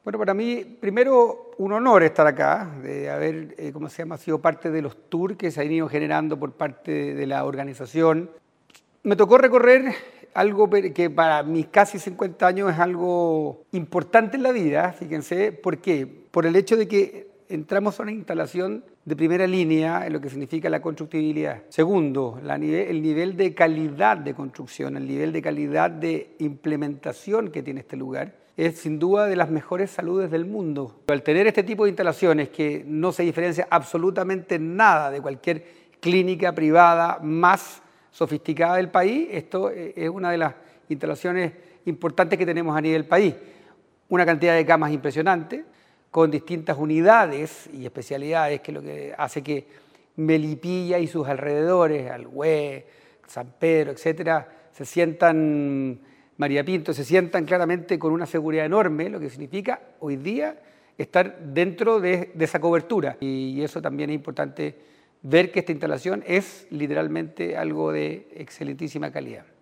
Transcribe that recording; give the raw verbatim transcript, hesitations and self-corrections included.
Bueno, para mí, primero, un honor estar acá, de haber, eh, ¿cómo se llama?, sido parte de los tours que se han ido generando por parte de, de la organización. Me tocó recorrer algo que para mis casi cincuenta años es algo importante en la vida, fíjense, ¿por qué? Por el hecho de que entramos a una instalación de primera línea en lo que significa la constructibilidad. Segundo, la nivel, el nivel de calidad de construcción, el nivel de calidad de implementación que tiene este lugar es sin duda de las mejores saludes del mundo. Al tener este tipo de instalaciones que no se diferencia absolutamente nada de cualquier clínica privada más sofisticada del país, esto es una de las instalaciones importantes que tenemos a nivel país. Una cantidad de camas impresionante, con distintas unidades y especialidades, que es lo que hace que Melipilla y sus alrededores, Alhué, San Pedro, etcétera, se sientan, María Pinto, se sientan claramente con una seguridad enorme, lo que significa hoy día estar dentro de, de esa cobertura. Y eso también es importante ver que esta instalación es literalmente algo de excelentísima calidad.